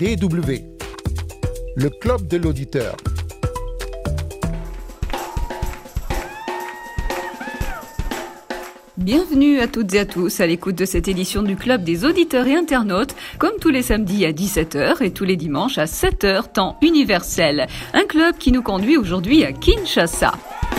DW, le club de l'auditeur. Bienvenue à toutes et à tous à l'écoute de cette édition du Club des auditeurs et internautes, comme tous les samedis à 17h et tous les dimanches à 7h, temps universel. Un club qui nous conduit aujourd'hui à Kinshasa.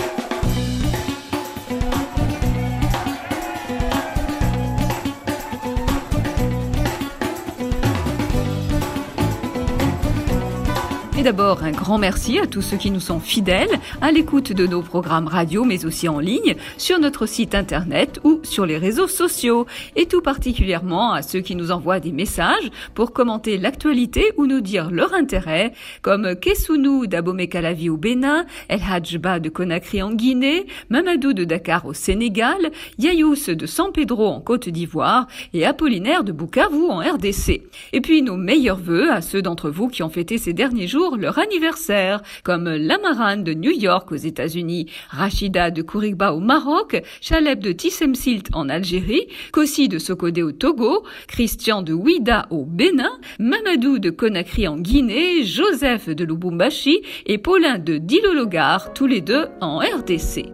Et d'abord, un grand merci à tous ceux qui nous sont fidèles à l'écoute de nos programmes radio, mais aussi en ligne, sur notre site internet ou sur les réseaux sociaux. Et tout particulièrement à ceux qui nous envoient des messages pour commenter l'actualité ou nous dire leur intérêt, comme Kessounou d'Abomey-Calavi au Bénin, El Hadjba de Conakry en Guinée, Mamadou de Dakar au Sénégal, Yayous de San Pedro en Côte d'Ivoire et Apollinaire de Bukavu en RDC. Et puis nos meilleurs vœux à ceux d'entre vous qui ont fêté ces derniers jours leur anniversaire, comme Lamaran de New York aux États-Unis, Rachida de Kourigba au Maroc, Chaleb de Tissemsilt en Algérie, Kossi de Sokodé au Togo, Christian de Ouida au Bénin, Mamadou de Conakry en Guinée, Joseph de Lubumbashi et Paulin de Dilologar, tous les deux en RDC.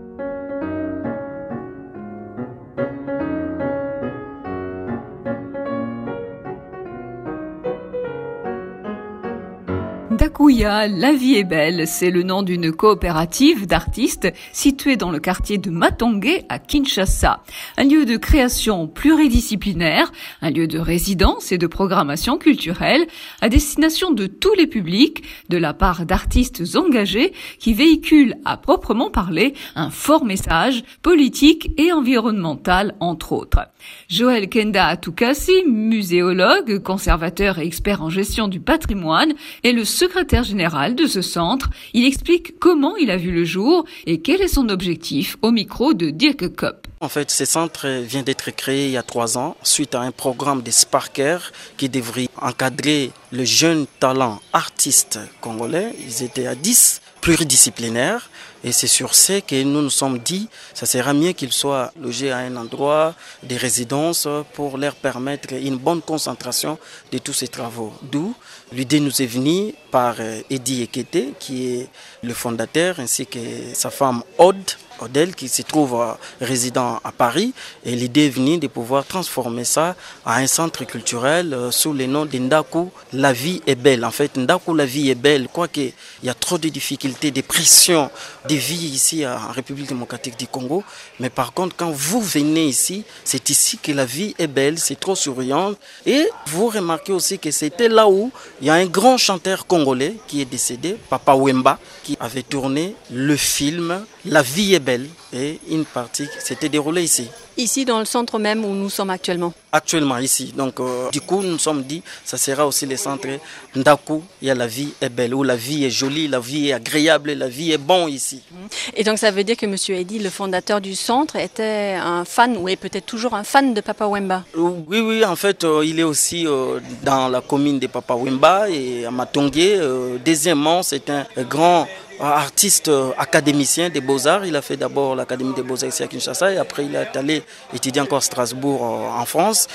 Dakuya, la vie est belle, c'est le nom d'une coopérative d'artistes située dans le quartier de Matongé à Kinshasa. Un lieu de création pluridisciplinaire, un lieu de résidence et de programmation culturelle à destination de tous les publics, de la part d'artistes engagés qui véhiculent à proprement parler un fort message politique et environnemental entre autres. Joël Kenda Atukasi, muséologue, conservateur et expert en gestion du patrimoine, est le secrétaire général de ce centre. Il explique comment il a vu le jour et quel est son objectif au micro de Dirk Kopp. En fait, ce centre vient d'être créé il y a 3 ans suite à un programme de Sparker qui devrait encadrer le jeune talent artiste congolais. Ils étaient à 10, pluridisciplinaires. Et c'est sur ce que nous nous sommes dit, ça sera mieux qu'ils soient logés à un endroit, des résidences, pour leur permettre une bonne concentration de tous ces travaux. D'où l'idée nous est venue par Eddie Ekete, qui est le fondateur, ainsi que sa femme Odel, qui se trouve résident à Paris. Et l'idée est venue de pouvoir transformer ça à un centre culturel sous le nom de Ndaku, la vie est belle. En fait, Ndaku, la vie est belle, quoique il y a trop de difficultés, de pressions de vie ici en République démocratique du Congo. Mais par contre, quand vous venez ici, c'est ici que la vie est belle, c'est trop souriant. Et vous remarquez aussi que c'était là où il y a un grand chanteur congolais qui est décédé, Papa Wemba, qui avait tourné le film La vie est belle, et une partie s'était déroulée ici. Ici, dans le centre même où nous sommes actuellement. Actuellement ici. Donc, du coup, nous nous sommes dit, ça sera aussi le centre Ndaku, il y a la vie est belle, où la vie est jolie, la vie est agréable, la vie est bon ici. Et donc, ça veut dire que M. Eddy, le fondateur du centre, était un fan, ou est peut-être toujours un fan de Papa Wemba. Oui, en fait, il est aussi dans la commune de Papa Wemba et à Matongé. Deuxièmement, c'est un grand artiste académicien des Beaux-Arts. Il a fait d'abord l'Académie des Beaux-Arts ici à Kinshasa et après il est allé étudier encore à Strasbourg en France.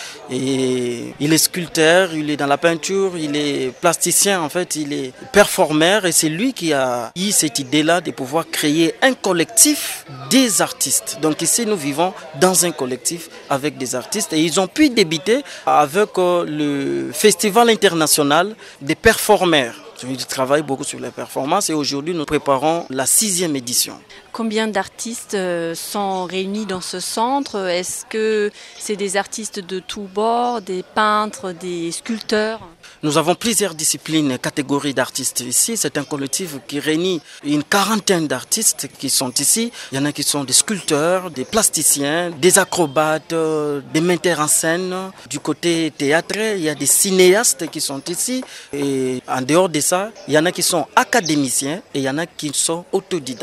Et il est sculpteur, il est dans la peinture, il est plasticien en fait, il est performeur et c'est lui qui a eu cette idée-là de pouvoir créer un collectif des artistes. Donc ici nous vivons dans un collectif avec des artistes et ils ont pu débuter avec le Festival international des performeurs. Il travaille beaucoup sur les performances et aujourd'hui nous préparons la 6e édition. Combien d'artistes sont réunis dans ce centre ? Est-ce que c'est des artistes de tous bords, des peintres, des sculpteurs ? Nous avons plusieurs disciplines, catégories d'artistes ici. C'est un collectif qui réunit une 40aine d'artistes qui sont ici. Il y en a qui sont des sculpteurs, des plasticiens, des acrobates, des metteurs en scène. Du côté théâtre, il y a des cinéastes qui sont ici. Et en dehors de ça, il y en a qui sont académiciens et il y en a qui sont autodidactes.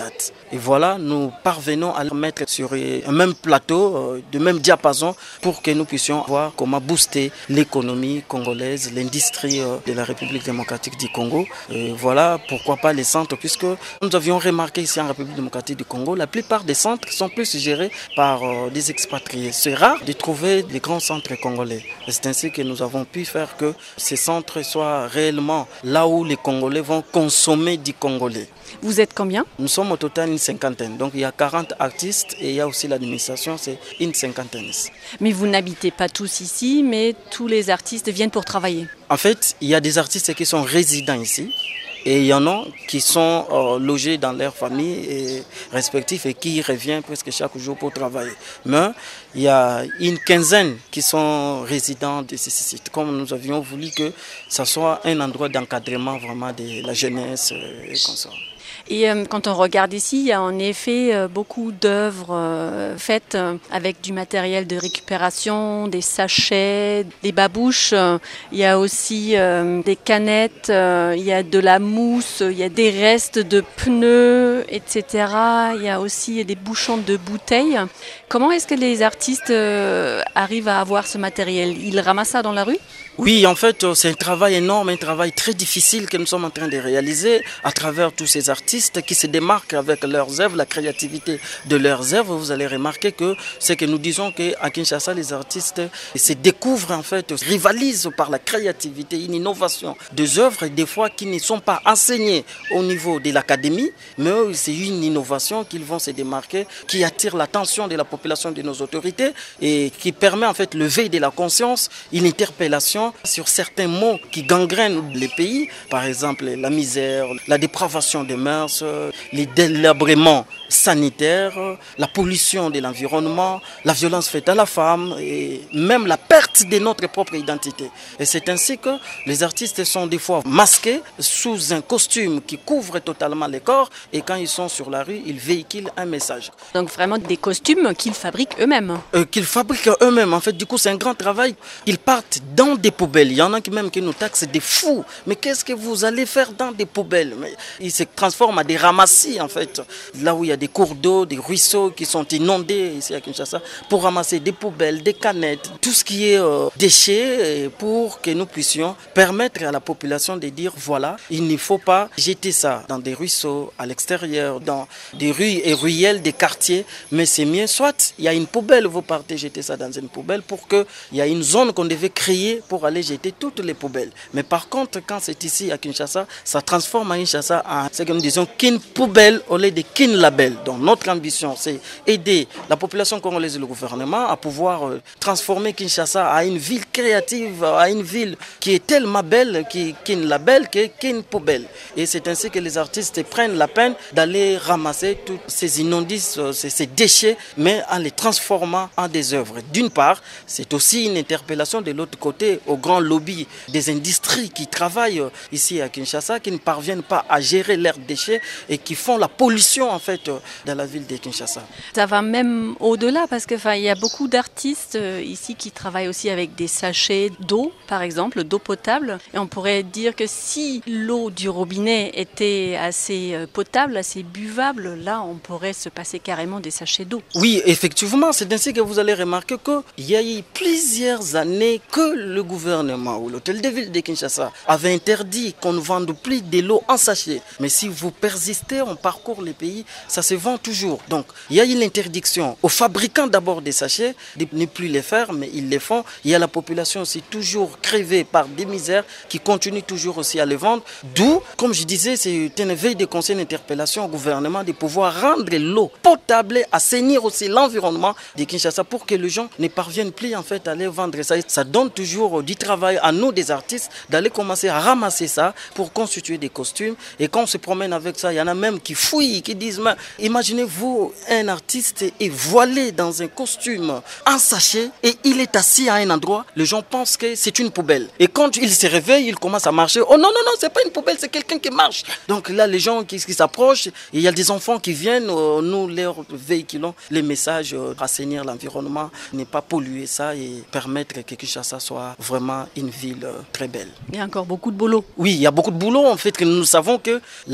Et voilà, nous parvenons à le mettre sur un même plateau, de même diapason, pour que nous puissions voir comment booster l'économie congolaise, l'industrie de la République démocratique du Congo. Et voilà, pourquoi pas les centres, puisque nous avions remarqué ici en République démocratique du Congo, la plupart des centres sont plus gérés par des expatriés. C'est rare de trouver des grands centres congolais. Et c'est ainsi que nous avons pu faire que ces centres soient réellement là où les Congolais vont consommer du congolais. Vous êtes combien? Nous sommes au total une cinquantaine. Donc il y a 40 artistes et il y a aussi l'administration, c'est une cinquantaine. Mais vous n'habitez pas tous ici, mais tous les artistes viennent pour travailler. En fait, il y a des artistes qui sont résidents ici. Et il y en a qui sont logés dans leurs familles respectives et qui reviennent presque chaque jour pour travailler. Mais il y a une quinzaine qui sont résidents de ces sites. Comme nous avions voulu que ce soit un endroit d'encadrement vraiment de la jeunesse et comme ça. Et quand on regarde ici, il y a en effet beaucoup d'œuvres faites avec du matériel de récupération, des sachets, des babouches. Il y a aussi des canettes, il y a de la mousse, il y a des restes de pneus, etc. Il y a aussi des bouchons de bouteilles. Comment est-ce que les artistes arrivent à avoir ce matériel? Ils ramassent ça dans la rue? Oui, en fait, c'est un travail énorme, un travail très difficile que nous sommes en train de réaliser à travers tous ces artistes qui se démarquent avec leurs œuvres, la créativité de leurs œuvres. Vous allez remarquer que c'est que nous disons qu'à Kinshasa, les artistes se découvrent, en fait, rivalisent par la créativité, une innovation des œuvres, des fois qui ne sont pas enseignées au niveau de l'académie, mais c'est une innovation qu'ils vont se démarquer, qui attire l'attention de la population, de nos autorités et qui permet en fait l'éveil de la conscience, une interpellation sur certains maux qui gangrènent les pays, par exemple la misère, la dépravation des mœurs, les délabrements sanitaires, la pollution de l'environnement, la violence faite à la femme et même la perte de notre propre identité. Et c'est ainsi que les artistes sont des fois masqués sous un costume qui couvre totalement les corps et quand ils sont sur la rue, ils véhiculent un message. Donc vraiment des costumes qu'ils fabriquent eux-mêmes. Qu'ils fabriquent eux-mêmes. En fait, du coup, c'est un grand travail. Ils partent dans des poubelles. Il y en a qui même qui nous taxent des fous. Mais qu'est-ce que vous allez faire dans des poubelles? Mais ils se transforment en des ramassis, en fait. Là où il y a des cours d'eau, des ruisseaux qui sont inondés ici à Kinshasa, pour ramasser des poubelles, des canettes, tout ce qui est déchets, pour que nous puissions permettre à la population de dire voilà, il ne faut pas jeter ça dans des ruisseaux, à l'extérieur, dans des rues et ruelles des quartiers, mais c'est mieux, soit il y a une poubelle, vous partez jeter ça dans une poubelle pour qu'il y a une zone qu'on devait créer pour aller jeter toutes les poubelles. Mais par contre, quand c'est ici à Kinshasa, ça transforme à Kinshasa en ce que nous disons kin poubelle au lieu de kin label. Donc notre ambition, c'est aider la population congolaise et le gouvernement à pouvoir transformer Kinshasa à une ville créative, à une ville qui est tellement belle, qui kin label, que kin poubelle. Et c'est ainsi que les artistes prennent la peine d'aller ramasser tous ces immondices, ces déchets, mais en les transformant en des œuvres. D'une part, c'est aussi une interpellation de l'autre côté au grand lobby des industries qui travaillent ici à Kinshasa, qui ne parviennent pas à gérer leurs déchets et qui font la pollution en fait dans la ville de Kinshasa. Ça va même au-delà parce que il y a beaucoup d'artistes ici qui travaillent aussi avec des sachets d'eau, par exemple, d'eau potable. Et on pourrait dire que si l'eau du robinet était assez potable, assez buvable, là on pourrait se passer carrément des sachets d'eau. Oui, effectivement, c'est ainsi que vous allez remarquer qu'il y a eu plusieurs années que le gouvernement ou l'hôtel de ville de Kinshasa avait interdit qu'on ne vende plus de l'eau en sachet. Mais si vous persistez, on parcourt les pays, ça se vend toujours. Donc, il y a eu l'interdiction aux fabricants d'abord des sachets de ne plus les faire, mais ils les font. Il y a la population aussi toujours crevée par des misères qui continue toujours aussi à les vendre. D'où, comme je disais, c'est une veille de conseil d'interpellation au gouvernement de pouvoir rendre l'eau potable, assainir aussi l'environnement de Kinshasa pour que les gens ne parviennent plus en fait à les vendre. Ça donne toujours du travail à nous des artistes d'aller commencer à ramasser ça pour constituer des costumes. Et quand on se promène avec ça, il y en a même qui fouillent, qui disent mais imaginez-vous un artiste est voilé dans un costume en sachet et il est assis à un endroit, les gens pensent que c'est une poubelle. Et quand il se réveille, il commence à marcher. Oh non, non, non, c'est pas une poubelle, c'est quelqu'un qui marche. Donc là, les gens qui s'approchent, et il y a des enfants qui viennent, nous leur véhiculons les messages, assainir l'environnement, ne pas polluer ça et permettre que Kinshasa soit vraiment une ville très belle. Il y a encore beaucoup de boulot. Oui, il y a beaucoup de boulot. En fait, nous savons que la protection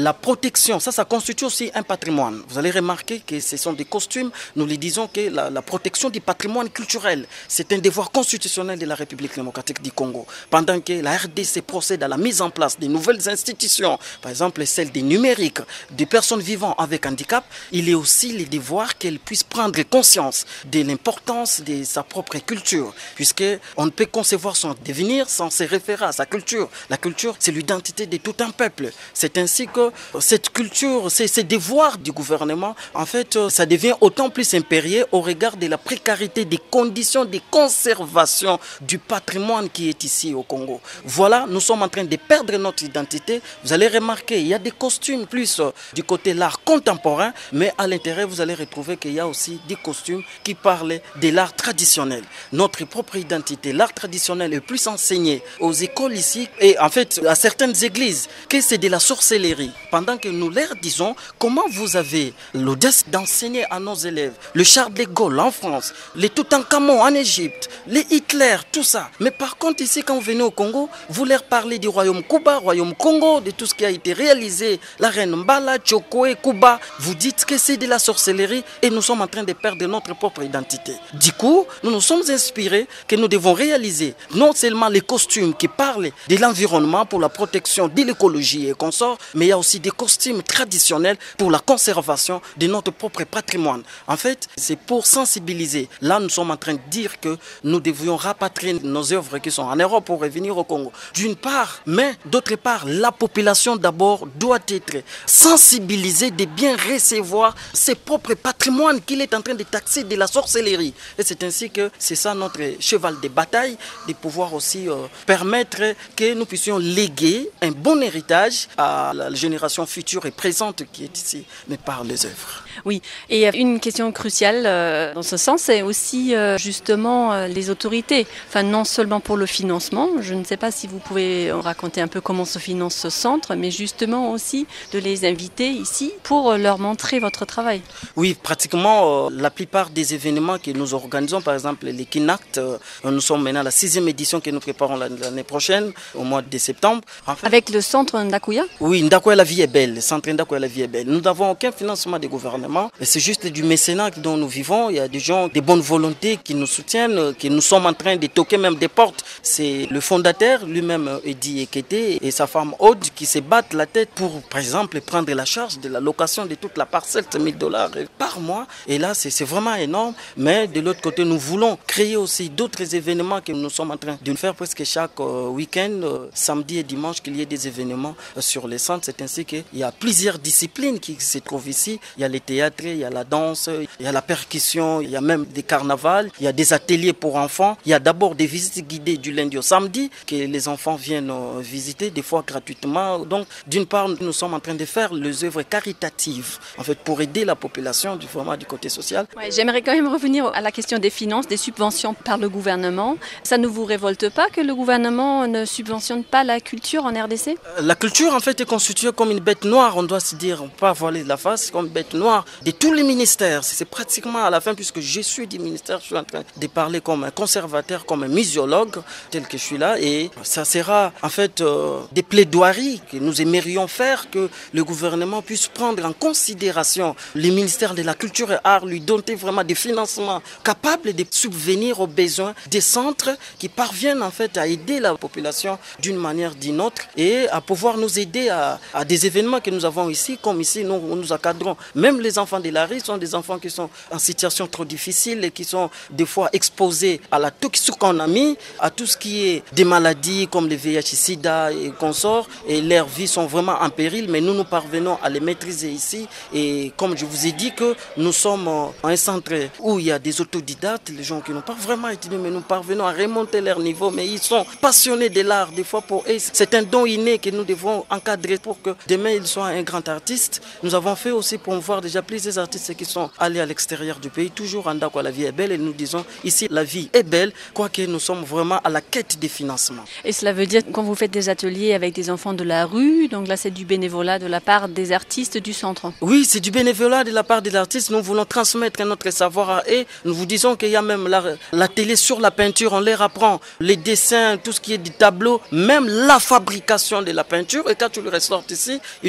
protection, ça constitue aussi un patrimoine. Vous allez remarquer que ce sont des costumes, nous les disons que la protection du patrimoine culturel, c'est un devoir constitutionnel de la République démocratique du Congo. Pendant que la RDC procède à la mise en place de nouvelles institutions, par exemple celle des numériques, des personnes vivant avec handicap, il est aussi le devoir qu'elles puissent prendre conscience de l'importance de sa propre culture, puisqu'on ne peut concevoir son devenir sans se référer à sa culture. La culture, c'est l'identité de tout un peuple. C'est ainsi que cette culture, ces devoirs du gouvernement, en fait, ça devient autant plus impérieux au regard de la précarité des conditions de conservation du patrimoine qui est ici au Congo. Voilà, nous sommes en train de perdre notre identité. Vous allez remarquer, il y a des costumes plus du côté de l'art contemporain, mais à l'intérieur, vous allez retrouver qu'il y a aussi des costumes qui parlent de l'art traditionnel. Notre propre identité, l'art traditionnel est plus enseigné aux écoles ici et en fait à certaines églises que c'est de la sorcellerie. Pendant que nous leur disons comment vous avez l'audace d'enseigner à nos élèves le Charles de Gaulle en France, les Toutankhamon en Égypte, les Hitler, tout ça. Mais par contre ici quand vous venez au Congo, vous leur parlez du royaume Kuba, royaume Congo, de tout ce qui a été réalisé, la reine Mbala, Tchokwe, Kuba. Vous dites que c'est de la sorcellerie et nous sommes en train de perdre notre propre identité. Du coup, nous nous sommes inspirés que nous devons réaliser non seulement les costumes qui parlent de l'environnement pour la protection de l'écologie et consorts, mais il y a aussi des costumes traditionnels pour la conservation de notre propre patrimoine. En fait, c'est pour sensibiliser. Là, nous sommes en train de dire que nous devions rapatrier nos œuvres qui sont en Europe pour revenir au Congo. D'une part, mais d'autre part, la population d'abord doit être sensibilisée de bien recevoir ses propres patrimoines qu'il est en train de taxer de la sorcellerie. Et c'est ainsi que c'est ça notre cheval de bataille, de pouvoir aussi permettre que nous puissions léguer un bon héritage à la génération future et présente qui est ici, mais par les œuvres. Oui, et une question cruciale dans ce sens, c'est aussi justement les autorités. Enfin, non seulement pour le financement, je ne sais pas si vous pouvez raconter un peu comment se finance ce centre, mais justement aussi de les inviter ici pour leur montrer votre travail. Oui, pratiquement la plupart des événements que nous organisons, par exemple les Kinact, nous sommes maintenant à la 6e édition que nous préparons l'année prochaine, au mois de septembre. En fait, avec le centre Ndakuya? Oui, Ndakuya la vie est belle, le centre Ndakuya la vie est belle. Nous n'avons aucun financement du gouvernement. C'est juste du mécénat dont nous vivons. Il y a des gens, des bonnes volontés qui nous soutiennent, qui nous sommes en train de toquer même des portes. C'est le fondateur, lui-même Eddy Ekete, et sa femme Aude qui se battent la tête pour, par exemple, prendre la charge de la location de toute la parcelle, $1,000 par mois. Et là, c'est vraiment énorme. Mais de l'autre côté, nous voulons créer aussi d'autres événements que nous sommes en train de faire presque chaque week-end, samedi et dimanche, qu'il y ait des événements sur les centres. C'est ainsi qu'il y a plusieurs disciplines qui se trouvent ici. Il y a les théâtres, il y a la danse, il y a la percussion, il y a même des carnavals, il y a des ateliers pour enfants. Il y a d'abord des visites guidées du lundi au samedi que les enfants viennent visiter, des fois gratuitement. Donc, d'une part, nous sommes en train de faire les œuvres caritatives, en fait, pour aider la population du côté social. Ouais, j'aimerais quand même revenir à la question des finances, des subventions par le gouvernement. Ça ne vous révolte pas que le gouvernement ne subventionne pas la culture en RDC? La culture, en fait, est constituée comme une bête noire, on doit se dire, on peut pas voiler la face, comme une bête noire de tous les ministères. C'est pratiquement à la fin, puisque je suis du ministère, je suis en train de parler comme un conservateur, comme un muséologue, tel que je suis là, et ça sera en fait des plaidoiries que nous aimerions faire, que le gouvernement puisse prendre en considération les ministères de la culture et art, lui donner vraiment des financements capables de subvenir aux besoins des centres qui parviennent en fait à aider la population d'une manière ou d'une autre et à pouvoir nous aider à des événements que nous avons ici, comme ici nous encadrons. Même les enfants de la rue sont des enfants qui sont en situation trop difficile et qui sont des fois exposés à la toxicomanie, à tout ce qui est des maladies comme le VIH, SIDA et consorts, et leurs vies sont vraiment en péril, mais nous parvenons à les maîtriser ici. Et comme je vous ai dit que nous sommes un centre où il y a des autodidactes, les gens qui n'ont pas vraiment étudié, mais nous parvenons à remonter leur niveau, mais ils sont passionnés de l'art, des fois pour eux. C'est un don inné que nous devons encadrer pour que demain ils soient un grand artiste. Nous avons fait aussi pour voir déjà plusieurs artistes qui sont allés à l'extérieur du pays, toujours en Ndakuya la vie est belle, et nous disons ici la vie est belle, quoique nous sommes vraiment à la quête des financements. Et cela veut dire quand vous faites des ateliers avec des enfants de la rue, donc là c'est du bénévolat de la part des artistes du centre? Oui, c'est du bénévolat de la part des artistes. Nous voulons transmettre notre savoir à eux. Nous vous disons qu'il y a même l'atelier sur la peinture, on leur apprend les dessins, tout ce qui est du tableau, même la fabrication de la peinture. Et quand tu le ressortes ici, ils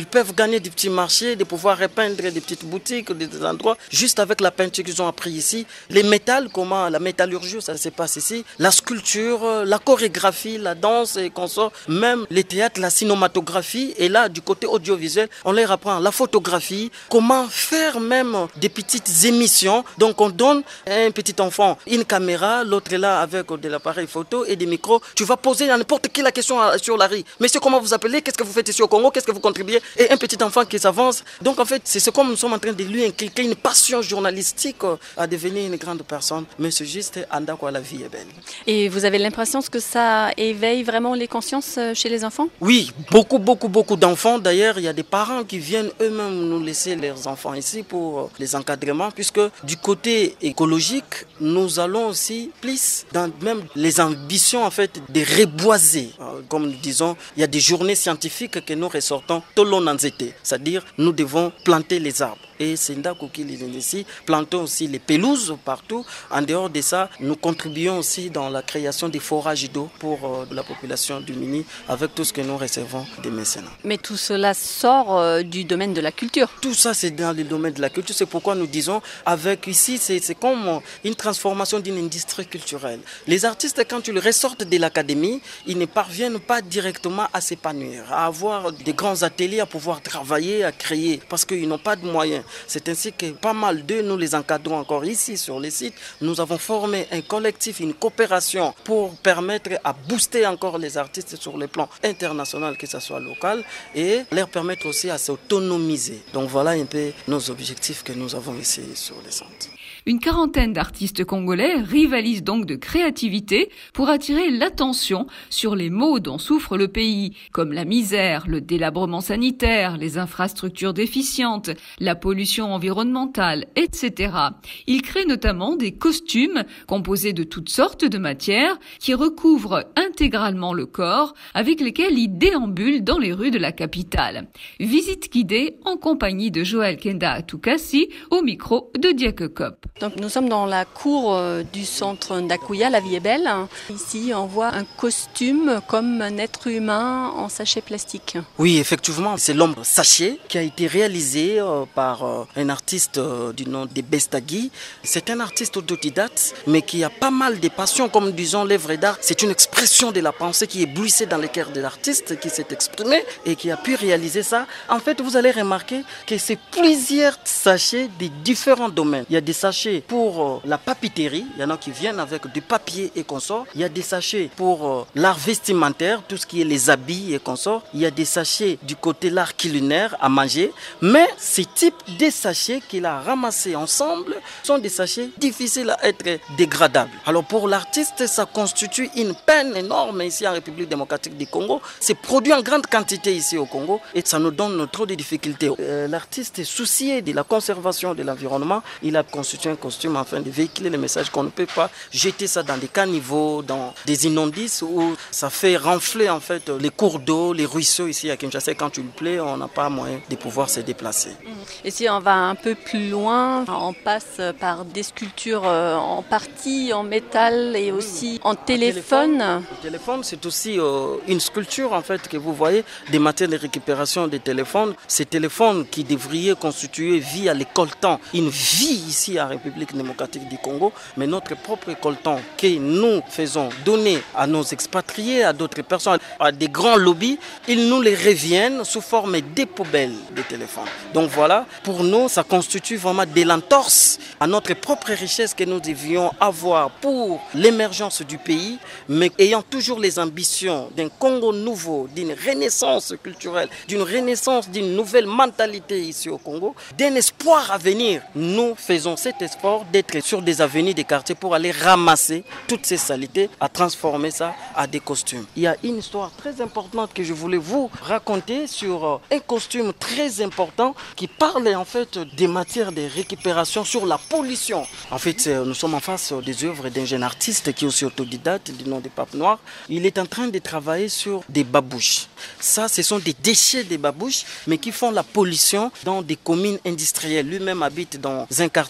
peuvent gagner des petits marchés, de pouvoir repeindre des petites boutiques, des endroits, juste avec la peinture qu'ils ont appris ici. Les métals, comment la métallurgie, ça se passe ici. La sculpture, la chorégraphie, la danse et consorts, même les théâtres, la cinématographie. Et là, du côté audiovisuel, on leur apprend la photographie, comment faire même des petites émissions. Donc on donne à un petit enfant une caméra, l'autre est là avec de l'appareil photo et des micros. Tu vas poser à n'importe qui la question sur la rue. Monsieur, comment vous appelez? Qu'est-ce que vous faites ici au Congo? Qu'est-ce que vous contribuez? Et un petit enfant qui s'avance. Donc en fait, c'est comme nous sommes en train de lui inculquer une passion journalistique à devenir une grande personne. Mais c'est juste Andako, la vie est belle. Et vous avez l'impression que ça éveille vraiment les consciences chez les enfants? Oui, beaucoup d'enfants. D'ailleurs, il y a des parents qui viennent eux-mêmes nous laisser leurs enfants ici pour les encadrements, puisque du côté écologique, nous allons aussi plus dans même les ambitions en fait de reboiser. Comme nous disons, il y a des journées scientifiques que nous ressortons tout le long de l'été, c'est-à-dire nous devons planter les arbres. Et c'est Ndako qui les ici. Plantons aussi les pelouses partout. En dehors de ça, nous contribuons aussi dans la création des forages d'eau pour la population du Mini avec tout ce que nous recevons des mécénats. Mais tout cela sort du domaine de la culture. Tout ça, c'est dans le domaine de la culture. C'est pourquoi nous disons, avec ici, c'est comme une transformation d'une industrie culturelle. Les artistes, quand ils ressortent de l'académie, ils ne parviennent pas directement à s'épanouir, à avoir des grands ateliers, à pouvoir travailler, à créer, parce qu'ils n'ont pas de moyens. C'est ainsi que pas mal d'eux, nous les encadrons encore ici sur les sites. Nous avons formé un collectif, une coopération pour permettre à booster encore les artistes sur le plan international, que ce soit local, et leur permettre aussi à s'autonomiser. Donc voilà un peu nos objectifs que nous avons ici sur les centres. Une quarantaine d'artistes congolais rivalisent donc de créativité pour attirer l'attention sur les maux dont souffre le pays, comme la misère, le délabrement sanitaire, les infrastructures déficientes, la pollution environnementale, etc. Ils créent notamment des costumes composés de toutes sortes de matières qui recouvrent intégralement le corps, avec lesquels ils déambulent dans les rues de la capitale. Visite guidée en compagnie de Joël Kenda Atukasi au micro de Diake Cop. Donc nous sommes dans la cour du centre Ndakuya, la vie est belle. Ici, on voit un costume comme un être humain en sachet plastique. Oui, effectivement, c'est l'homme sachet qui a été réalisé par un artiste du nom de Bestagui. C'est un artiste autodidacte, mais qui a pas mal de passion, comme disons l'œuvre d'art. C'est une expression de la pensée qui éblouissait dans le cœur de l'artiste, qui s'est exprimé et qui a pu réaliser ça. En fait, vous allez remarquer que c'est plusieurs sachets de différents domaines. Il y a des sachets pour la papeterie, il y en a qui viennent avec du papier et consorts. Il y a des sachets pour l'art vestimentaire, tout ce qui est les habits et consorts. Il y a des sachets du côté l'art culinaire à manger. Mais ces types de sachets qu'il a ramassés ensemble sont des sachets difficiles à être dégradables. Alors pour l'artiste, ça constitue une peine énorme ici en République démocratique du Congo. C'est produit en grande quantité ici au Congo et ça nous donne trop de difficultés. L'artiste est soucié de la conservation de l'environnement. Il a constitué un costume afin de véhiculer le message qu'on ne peut pas jeter ça dans des caniveaux, dans des immondices où ça fait renfler en fait les cours d'eau, les ruisseaux ici à Kinshasa. Quand il pleut, on n'a pas moyen de pouvoir se déplacer. Et si on va un peu plus loin, on passe par des sculptures en partie en métal et aussi en téléphone. Le téléphone, c'est aussi une sculpture en fait que vous voyez, des matières de récupération des téléphones. Ces téléphones qui devraient constituer via les coltans, une vie ici en République démocratique du Congo, mais notre propre coltan que nous faisons donner à nos expatriés, à d'autres personnes, à des grands lobbies, ils nous les reviennent sous forme de poubelles de téléphones. Donc voilà, pour nous, ça constitue vraiment de l'entorse à notre propre richesse que nous devions avoir pour l'émergence du pays, mais ayant toujours les ambitions d'un Congo nouveau, d'une renaissance culturelle, d'une renaissance, d'une nouvelle mentalité ici au Congo, d'un espoir à venir. Nous faisons cet espoir d'être sur des avenues des quartiers pour aller ramasser toutes ces saletés, à transformer ça à des costumes. Il y a une histoire très importante que je voulais vous raconter sur un costume très important qui parle en fait des matières de récupération sur la pollution. En fait, nous sommes en face des œuvres d'un jeune artiste qui est aussi autodidacte du nom de Pape Noir. Il est en train de travailler sur des babouches. Ça, ce sont des déchets des babouches, mais qui font la pollution dans des communes industrielles. Lui-même habite dans un quartier industriel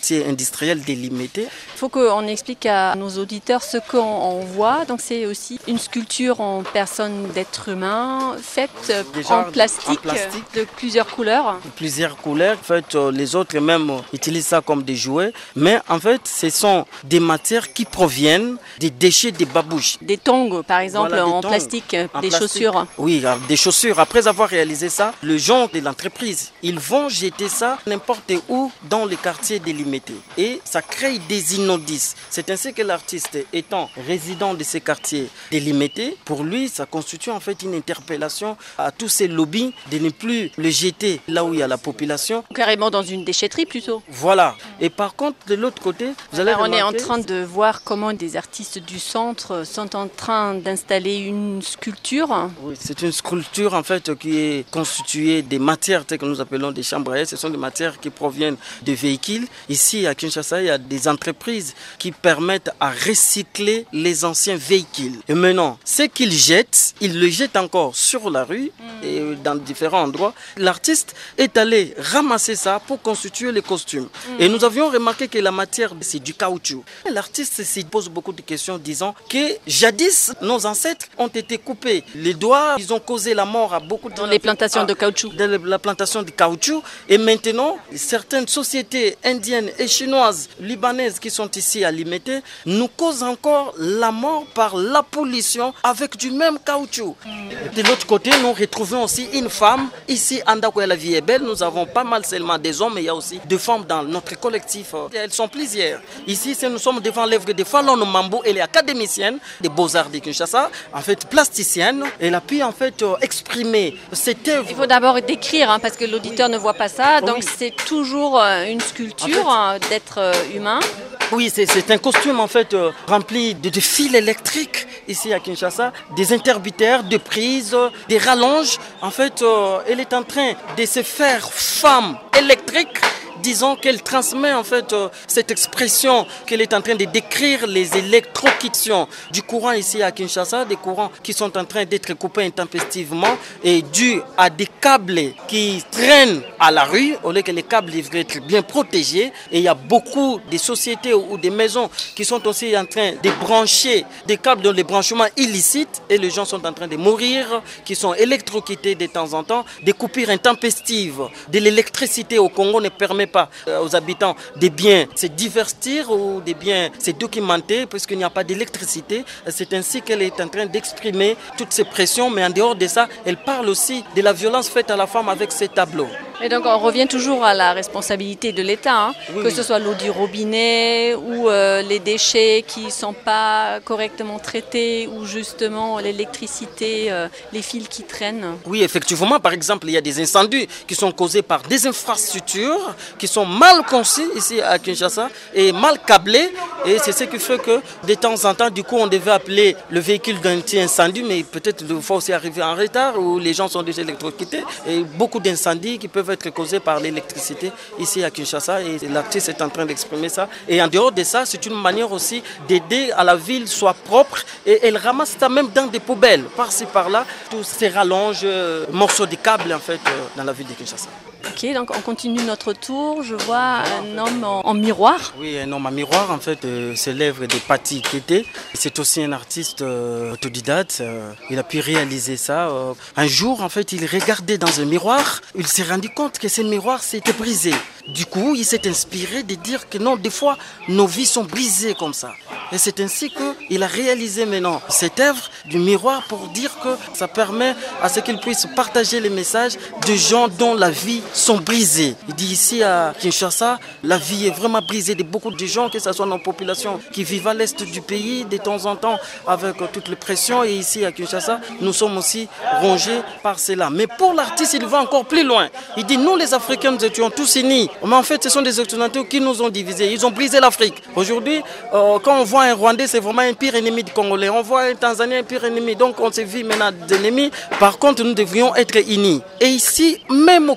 industriel délimité. Il faut qu'on explique à nos auditeurs ce qu'on voit. Donc c'est aussi une sculpture en personne d'être humain faite en plastique de plusieurs couleurs. Plusieurs couleurs. En fait, les autres même utilisent ça comme des jouets. Mais en fait, ce sont des matières qui proviennent des déchets des babouches. Des tongs, par exemple, voilà, en plastique, des chaussures. Oui, des chaussures. Après avoir réalisé ça, le gens de l'entreprise, ils vont jeter ça n'importe où dans les quartiers délimités. Et ça crée des inondices. C'est ainsi que l'artiste, étant résident de ces quartiers délimités, pour lui, ça constitue en fait une interpellation à tous ces lobbies de ne plus le jeter là où il y a la population. Carrément dans une déchetterie plutôt. Voilà. Et par contre, de l'autre côté, vous allez remarquer... On est en train de voir comment des artistes du centre sont en train d'installer une sculpture. Oui, c'est une sculpture en fait qui est constituée des matières que nous appelons des chambres à air. Ce sont des matières qui proviennent de véhicules. Ici à Kinshasa, il y a des entreprises qui permettent à recycler les anciens véhicules. Et maintenant, ce qu'ils jettent, ils le jettent encore sur la rue et dans différents endroits. L'artiste est allé ramasser ça pour constituer les costumes. Et nous avions remarqué que la matière, c'est du caoutchouc. L'artiste s'y pose beaucoup de questions disant que jadis, nos ancêtres ont été coupés les doigts, ils ont causé la mort à beaucoup de... Dans les plantations de caoutchouc. Dans la plantation de caoutchouc. Et maintenant, certaines sociétés indiennes et chinoises, libanaises qui sont ici à Limete, nous causent encore la mort par la pollution avec du même caoutchouc. De l'autre côté, nous retrouvons aussi une femme. Ici, Andakoya, la vie est belle. Nous avons pas mal seulement des hommes, mais il y a aussi des femmes dans notre collectif. Elles sont plusieurs. Ici, nous sommes devant l'œuvre de Falon Mambou. Elle est académicienne des Beaux-Arts de Kinshasa, en fait plasticienne. Elle a pu en fait exprimer cette œuvre. Il faut d'abord décrire, parce que l'auditeur ne voit pas ça. Donc c'est toujours une sculpture en fait, d'être humain. Oui, c'est un costume en fait rempli de fils électriques ici à Kinshasa, des interrupteurs, de prises, des rallonges. En fait, elle est en train de se faire femme électrique. Disons qu'elle transmet en fait cette expression qu'elle est en train de décrire les électrocutions du courant ici à Kinshasa, des courants qui sont en train d'être coupés intempestivement et dus à des câbles qui traînent à la rue, au lieu que les câbles devraient être bien protégés. Et il y a beaucoup de sociétés ou des maisons qui sont aussi en train de brancher des câbles dans les branchements illicites et les gens sont en train de mourir, qui sont électrocutés de temps en temps. Des coupures intempestives de l'électricité au Congo ne permet pas aux habitants de bien se divertir ou de bien se documenter puisqu'il n'y a pas d'électricité. C'est ainsi qu'elle est en train d'exprimer toutes ces pressions, mais en dehors de ça, elle parle aussi de la violence faite à la femme avec ses tableaux. Et donc on revient toujours à la responsabilité de l'État, que ce soit l'eau du robinet ou les déchets qui ne sont pas correctement traités ou justement l'électricité, les fils qui traînent. Oui, effectivement, par exemple, il y a des incendies qui sont causés par des infrastructures qui sont mal conçues ici à Kinshasa et mal câblées. Et c'est ce qui fait que de temps en temps, du coup, on devait appeler le véhicule d'anti-incendie, mais peut-être il faut aussi arriver en retard où les gens sont déjà électrocutés. Et beaucoup d'incendies qui peuvent être causés par l'électricité ici à Kinshasa et l'artiste est en train d'exprimer ça. Et en dehors de ça, c'est une manière aussi d'aider à la ville soit propre et elle ramasse ça même dans des poubelles, par-ci par-là, tous ces rallonges, morceaux de câbles en fait dans la ville de Kinshasa. Ok, donc on continue notre tour. Je vois un homme en miroir. Oui, un homme en miroir, en fait, c'est l'œuvre de Pati Kété. C'est aussi un artiste autodidacte. Il a pu réaliser ça. Un jour, en fait, il regardait dans un miroir. Il s'est rendu compte que ce miroir s'était brisé. Du coup, il s'est inspiré de dire que non, des fois, nos vies sont brisées comme ça. Et c'est ainsi qu'il a réalisé maintenant cette œuvre du miroir pour dire que ça permet à ce qu'il puisse partager les messages de gens dont la vie sont brisées. Il dit ici à Kinshasa, la vie est vraiment brisée de beaucoup de gens, que ce soit nos populations qui vivent à l'est du pays de temps en temps avec toutes les pressions. Et ici à Kinshasa, nous sommes aussi rongés par cela. Mais pour l'artiste, il va encore plus loin. Il dit, nous les Africains, nous étions tous unis. Mais en fait, ce sont des Occidentaux qui nous ont divisés. Ils ont brisé l'Afrique. Aujourd'hui, quand on voit un Rwandais, c'est vraiment un pire ennemi du Congolais. On voit un Tanzanien, un pire ennemi. Donc on se vit maintenant d'ennemis. Par contre, nous devrions être unis. Et ici, même au Congo,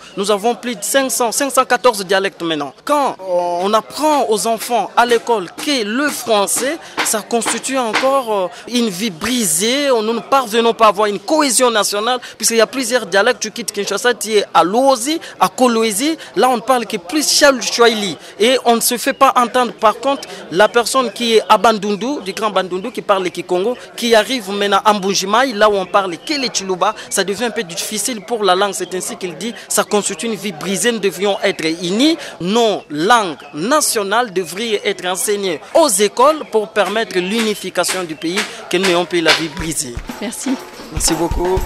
nous avons plus de 514 dialectes maintenant. Quand on apprend aux enfants à l'école que le français, ça constitue encore une vie brisée. Nous ne parvenons pas à avoir une cohésion nationale, puisqu'il y a plusieurs dialectes. Tu quittes Kinshasa, tu es à Luozi, à Kolwezi. Là, on ne parle que plus Chouaili. Et on ne se fait pas entendre. Par contre, la personne qui est à Bandundu, du Grand Bandundu, qui parle le Kikongo, qui arrive maintenant à Mbujimai, là où on parle que le Chiluba, ça devient un peu difficile pour la langue. C'est ainsi qu'il dit, ça constitue une vie brisée. Nous devrions être unis. Nos langues nationales devraient être enseignées aux écoles pour permettre l'unification du pays, que nous n'ayons pas la vie brisée. Merci. Merci beaucoup.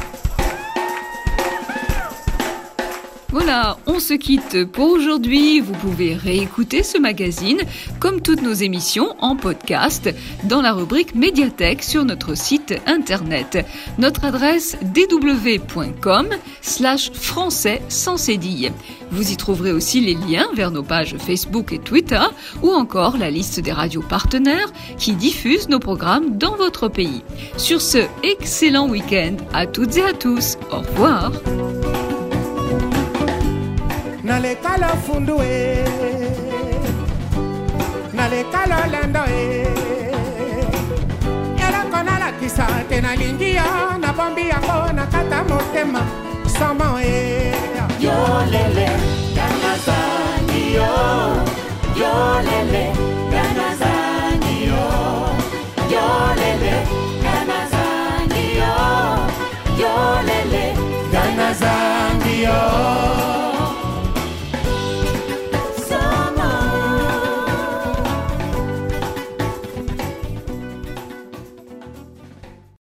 Voilà, on se quitte pour aujourd'hui. Vous pouvez réécouter ce magazine, comme toutes nos émissions, en podcast, dans la rubrique médiathèque sur notre site internet. Notre adresse dw.com/français sans cédille. Vous y trouverez aussi les liens vers nos pages Facebook et Twitter, ou encore la liste des radios partenaires qui diffusent nos programmes dans votre pays. Sur ce, excellent week-end à toutes et à tous. Au revoir. Nalekala fundu nalekala lendo yala kona la kisa te na lingia na bombi yango na kata motema sama yo lele kanazani yo lele